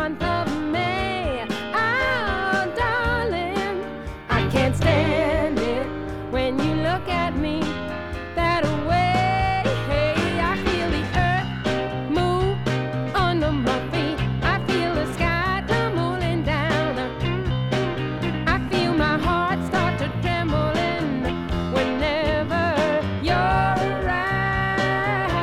month of May. Oh, darling, I can't stand it when you look at me that way. I feel the earth move under my feet. I feel the sky tumbling down. I feel my heart start to trembling whenever you're around.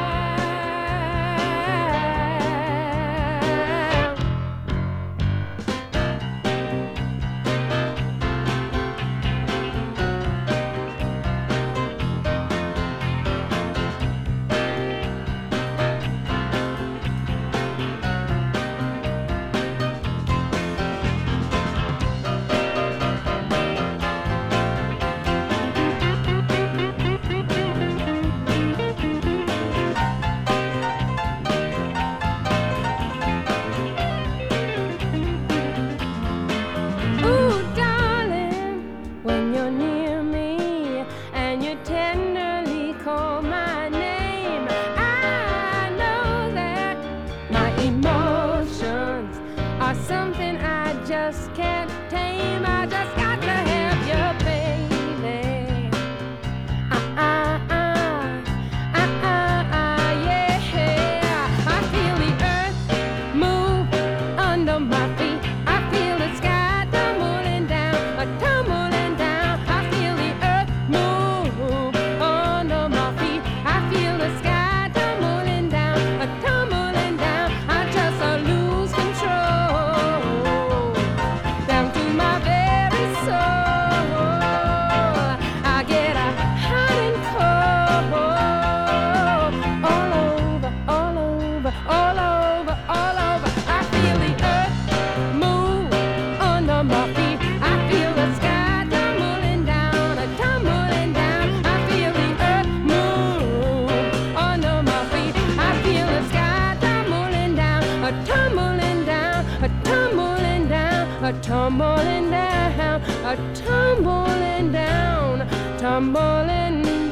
Ooh, darling, when you're near me and you tenderly call my name, I know that my emotions are something I just can't tame. I just got to have you, baby. Yeah. I feel the earth move under my feet. I feel the sky tumbling down, tumbling down. I feel the earth move under my feet. I feel the sky tumbling down, tumbling down. I just lose control down to my very soul. I get hot and cold all over, all over, all over, all over. I feel the earth move under my feet. I feel the sky tumbling down, tumbling down. I feel the earth move under my feet. I feel the sky tumbling down, tumbling down, tumbling down, tumbling down, tumbling down, tumbling